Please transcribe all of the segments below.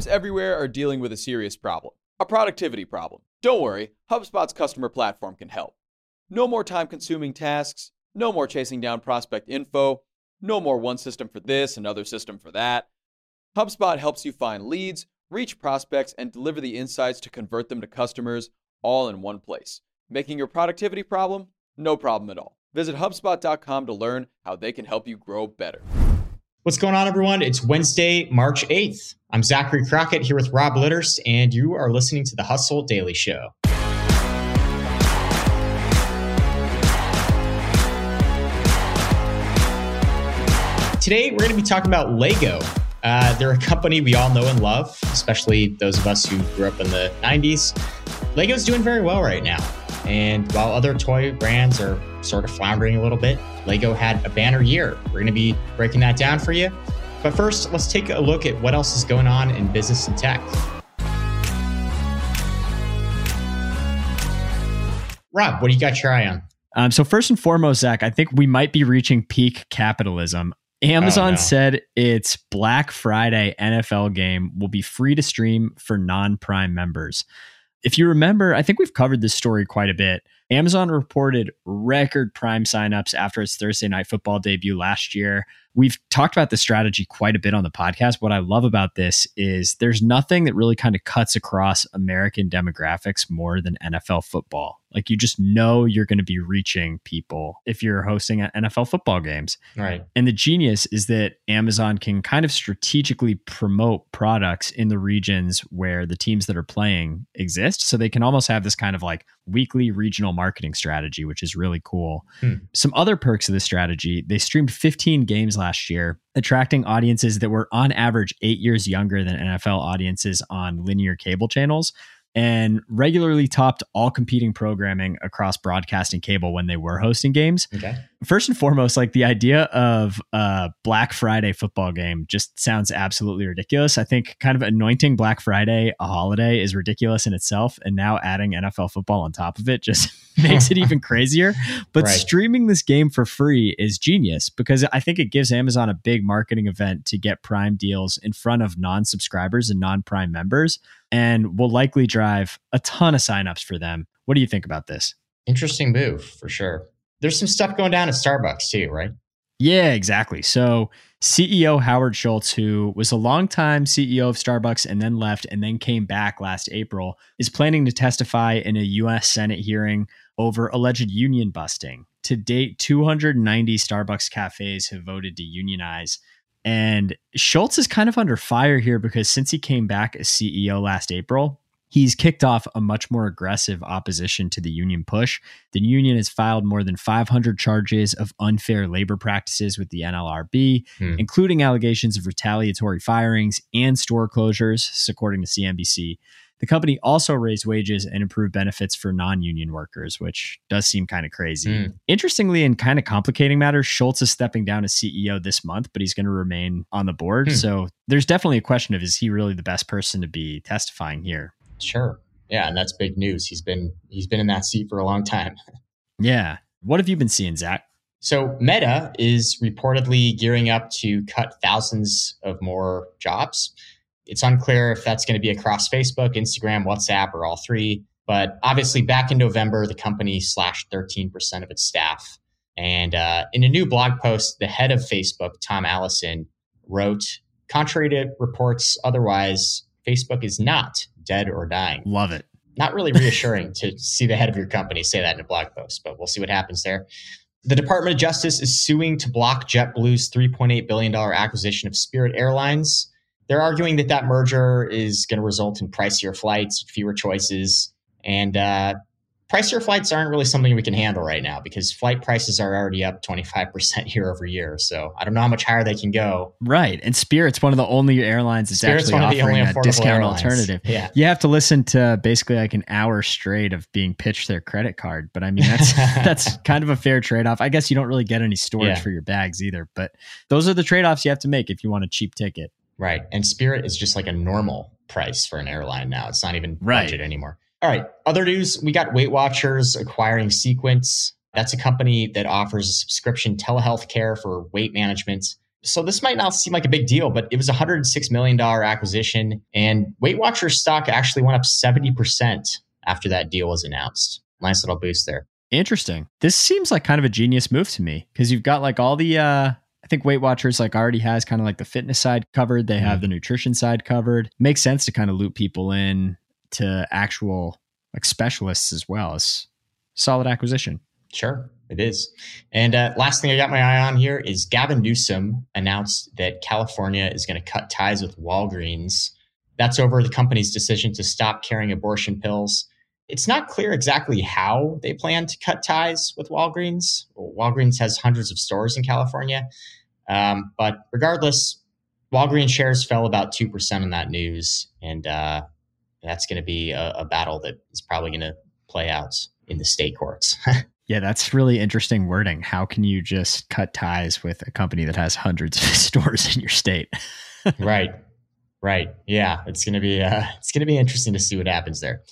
Teams everywhere are dealing with a serious problem, a productivity problem. Don't worry, HubSpot's customer platform can help. No more time-consuming tasks, no more chasing down prospect info, no more one system for this, another system for that. HubSpot helps you find leads, reach prospects, and deliver the insights to convert them to customers all in one place, making your productivity problem no problem at all. Visit HubSpot.com to learn how they can help you grow better. What's going on, everyone? It's Wednesday, March 8th. I'm Zachary Crockett here with Rob Litters, and you are listening to the Hustle Daily Show. Today, we're going to be talking about Lego. They're a company we all know and love, especially those of us who grew up in the 90s. Lego's doing very well right now. And while other toy brands are sort of floundering a little bit, Lego had a banner year. We're going to be breaking that down for you. But first, let's take a look at what else is going on in business and tech. Rob, what do you got your eye on? So first and foremost, Zach, I think we might be reaching peak capitalism. Amazon said its Black Friday NFL game will be free to stream for non-Prime members. If you remember, I think we've covered this story quite a bit. Amazon reported record Prime signups after its Thursday Night Football debut last year. We've talked about this strategy quite a bit on the podcast. What I love about this is there's nothing that really kind of cuts across American demographics more than NFL football. Like, you just know you're going to be reaching people if you're hosting NFL football games. Right. And the genius is that Amazon can kind of strategically promote products in the regions where the teams that are playing exist. So they can almost have this kind of like weekly regional marketing strategy, which is really cool. Some other perks of this strategy: they streamed 15 games last year, attracting audiences that were on average 8 years younger than NFL audiences on linear cable channels, and regularly topped all competing programming across broadcast and cable when they were hosting games. Okay. First and foremost, like, the idea of a Black Friday football game just sounds absolutely ridiculous. I think kind of anointing Black Friday a holiday is ridiculous in itself, and now adding NFL football on top of it just makes it even crazier. But Right. Streaming this game for free is genius, because I think it gives Amazon a big marketing event to get Prime deals in front of non-subscribers and non-Prime members, and will likely drive a ton of signups for them. What do you think about this? Interesting move, for sure. There's some stuff going down at Starbucks too, right? Yeah, exactly. So CEO Howard Schultz, who was a longtime CEO of Starbucks and then left and then came back last April, is planning to testify in a U.S. Senate hearing over alleged union busting. To date, 290 Starbucks cafes have voted to unionize. And Schultz is kind of under fire here because since he came back as CEO last April, he's kicked off a much more aggressive opposition to the union push. The union has filed more than 500 charges of unfair labor practices with the NLRB, including allegations of retaliatory firings and store closures, according to CNBC. The company also raised wages and improved benefits for non-union workers, which does seem kind of crazy. Interestingly, and kind of complicating matters, Schultz is stepping down as CEO this month, but he's going to remain on the board. So there's definitely a question of, is he really the best person to be testifying here? Sure. Yeah, and that's big news. He's been in that seat for a long time. Yeah. What have you been seeing, Zach? So Meta is reportedly gearing up to cut thousands of more jobs. It's unclear if that's going to be across Facebook, Instagram, WhatsApp, or all three. But obviously, back in November, the company slashed 13% of its staff. And in a new blog post, the head of Facebook, Tom Allison, wrote, "Contrary to reports otherwise, Facebook is not dead or dying." Love it. Not really reassuring to see the head of your company say that in a blog post, but we'll see what happens there. The Department of Justice is suing to block JetBlue's $3.8 billion acquisition of Spirit Airlines. They're arguing that that merger is going to result in pricier flights, fewer choices, and pricier flights aren't really something we can handle right now because flight prices are already up 25% year over year. So I don't know how much higher they can go. Right. And Spirit's one of the only airlines that's actually offering a discount alternative. Yeah. You have to listen to basically like an hour straight of being pitched their credit card. But I mean, that's kind of a fair trade-off. I guess you don't really get any storage for your bags either. But those are the trade-offs you have to make if you want a cheap ticket. Right. And Spirit is just like a normal price for an airline now. It's not even budget anymore. All right. Other news, we got Weight Watchers acquiring Sequence. That's a company that offers subscription telehealth care for weight management. So this might not seem like a big deal, but it was a $106 million acquisition, and Weight Watchers stock actually went up 70% after that deal was announced. Nice little boost there. Interesting. This seems like kind of a genius move to me because you've got like all the, I think Weight Watchers like already has kind of like the fitness side covered. They have the nutrition side covered. Makes sense to kind of loop people in to actual like specialists as well. As solid acquisition. Sure, it is. And last thing I got my eye on here is Gavin Newsom announced that California is going to cut ties with Walgreens. That's over the company's decision to stop carrying abortion pills. It's not clear exactly how they plan to cut ties with Walgreens. Walgreens has hundreds of stores in California. But regardless, Walgreens shares fell about 2% on that news. And that's going to be a battle that is probably going to play out in the state courts. Yeah, that's really interesting wording. How can you just cut ties with a company that has hundreds of stores in your state? Right. Yeah, it's going to be interesting to see what happens there.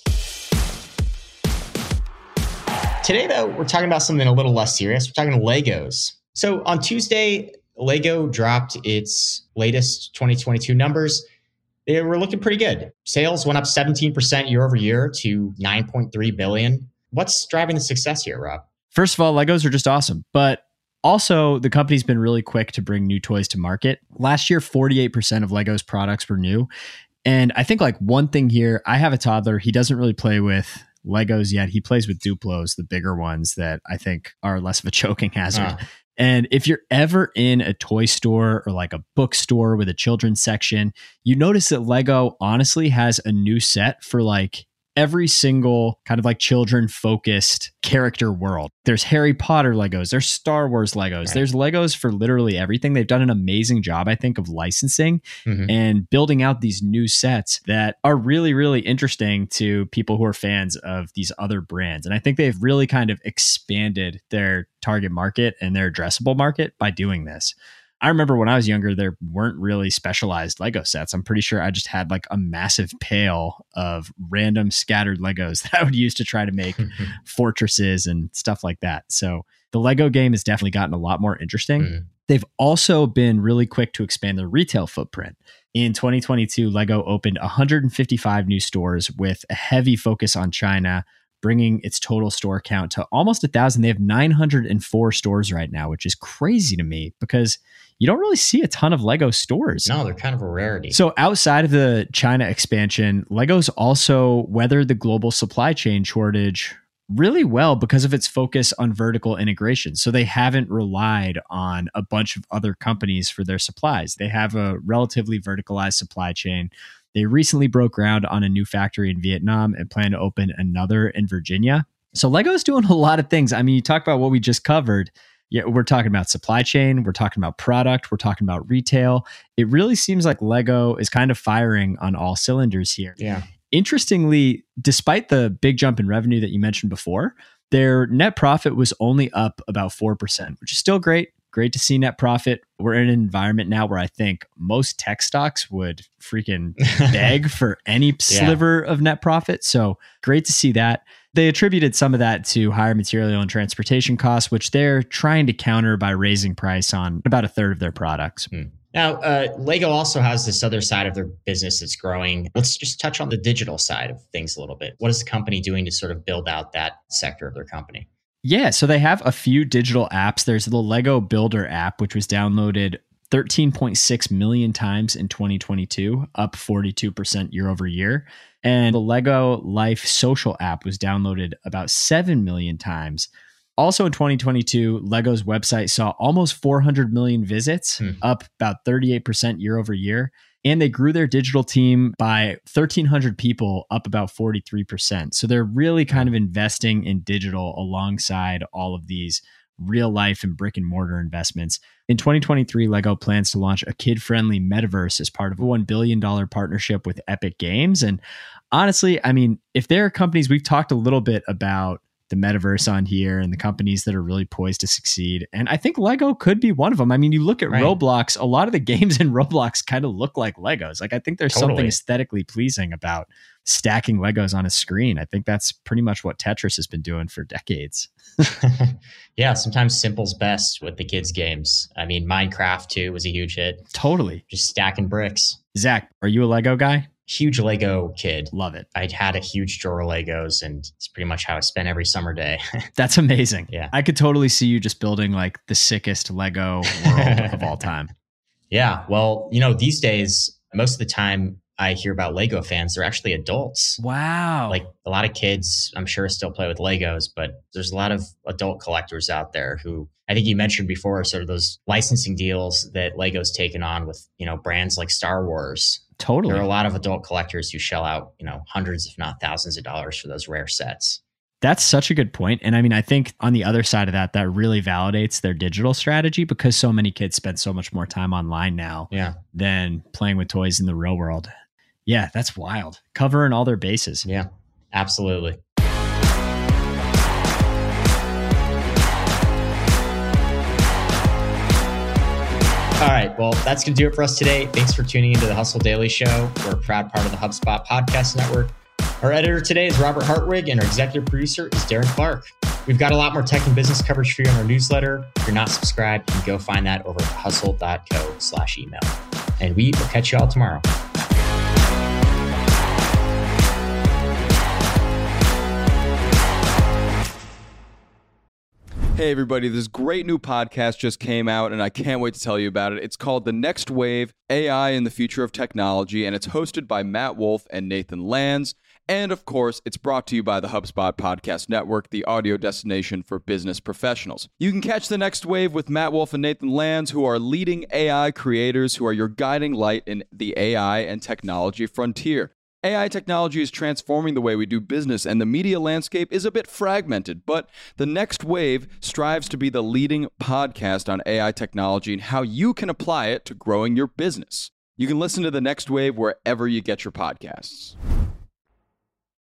Today, though, we're talking about something a little less serious. We're talking Legos. So on Tuesday, Lego dropped its latest 2022 numbers. They were looking pretty good. Sales went up 17% year over year to $9.3 billion. What's driving the success here, Rob? First of all, Legos are just awesome. But also, the company's been really quick to bring new toys to market. Last year, 48% of Legos products were new. And I think like one thing here, I have a toddler. He doesn't really play with Legos yet. He plays with Duplos, the bigger ones that I think are less of a choking hazard. And if you're ever in a toy store or like a bookstore with a children's section, you notice that Lego honestly has a new set for like every single kind of like children focused character world. There's Harry Potter Legos, there's Star Wars Legos, right. There's Legos for literally everything. They've done an amazing job, I think, of licensing and building out these new sets that are really, really interesting to people who are fans of these other brands. And I think they've really kind of expanded their target market and their addressable market by doing this. I remember when I was younger, there weren't really specialized Lego sets. I'm pretty sure I just had like a massive pail of random scattered Legos that I would use to try to make fortresses and stuff like that. So the Lego game has definitely gotten a lot more interesting. They've also been really quick to expand their retail footprint. In 2022, Lego opened 155 new stores with a heavy focus on China, bringing its total store count to almost 1,000. They have 904 stores right now, which is crazy to me because you don't really see a ton of Lego stores. No, they're kind of a rarity. So outside of the China expansion, Lego's also weathered the global supply chain shortage really well because of its focus on vertical integration. So they haven't relied on a bunch of other companies for their supplies. They have a relatively verticalized supply chain. They recently broke ground on a new factory in Vietnam and plan to open another in Virginia. So Lego's doing a lot of things. I mean, you talk about what we just covered. Yeah, we're talking about supply chain. We're talking about product. We're talking about retail. It really seems like Lego is kind of firing on all cylinders here. Yeah. Interestingly, despite the big jump in revenue that you mentioned before, their net profit was only up about 4%, which is still great. Great to see net profit. We're in an environment now where I think most tech stocks would freaking beg for any sliver of net profit. So great to see that. They attributed some of that to higher material and transportation costs, which they're trying to counter by raising price on about a third of their products. Now, Lego also has this other side of their business that's growing. Let's just touch on the digital side of things a little bit. What is the company doing to sort of build out that sector of their company? Yeah, so they have a few digital apps. There's the Lego Builder app, which was downloaded 13.6 million times in 2022, up 42% year over year. And the Lego Life social app was downloaded about 7 million times. Also in 2022, Lego's website saw almost 400 million visits, up about 38% year over year. And they grew their digital team by 1,300 people, up about 43%. So they're really kind of investing in digital alongside all of these real life and brick and mortar investments. In 2023, Lego plans to launch a kid-friendly metaverse as part of a $1 billion partnership with Epic Games. And honestly, I mean, if there are companies, we've talked a little bit about the metaverse on here and the companies that are really poised to succeed. And I think Lego could be one of them. I mean, you look at Roblox, a lot of the games in Roblox kind of look like Legos. Like, I think there's something aesthetically pleasing about stacking Legos on a screen. I think that's pretty much what Tetris has been doing for decades. Yeah, sometimes simple's best with the kids' games. I mean, Minecraft too was a huge hit. Totally. Just stacking bricks. Zach, are you a Lego guy? Huge Lego kid. Love it. I'd had a huge drawer of Legos, and it's pretty much how I spent every summer day. That's amazing. Yeah. I could totally see you just building like the sickest Lego world of all time. Yeah. Well, these days, most of the time I hear about Lego fans, they're actually adults. Wow. Like a lot of kids, I'm sure, still play with Legos, but there's a lot of adult collectors out there who I think you mentioned before, sort of those licensing deals that Lego's taken on with, brands like Star Wars. Totally. There are a lot of adult collectors who shell out, hundreds, if not thousands of dollars for those rare sets. That's such a good point. And I mean, I think on the other side of that really validates their digital strategy because so many kids spend so much more time online now than playing with toys in the real world. Yeah, that's wild. Covering all their bases. Yeah, absolutely. All right, well, that's going to do it for us today. Thanks for tuning into the Hustle Daily Show. We're a proud part of the HubSpot Podcast Network. Our editor today is Robert Hartwig, and our executive producer is Darren Clark. We've got a lot more tech and business coverage for you on our newsletter. If you're not subscribed, you can go find that over at hustle.co/email. And we will catch you all tomorrow. Hey everybody, this great new podcast just came out and I can't wait to tell you about it. It's called The Next Wave, AI in the Future of Technology, and it's hosted by Matt Wolf and Nathan Lands. And of course, it's brought to you by the HubSpot Podcast Network, the audio destination for business professionals. You can catch The Next Wave with Matt Wolf and Nathan Lands, who are leading AI creators who are your guiding light in the AI and technology frontier. AI technology is transforming the way we do business, and the media landscape is a bit fragmented, but The Next Wave strives to be the leading podcast on AI technology and how you can apply it to growing your business. You can listen to The Next Wave wherever you get your podcasts.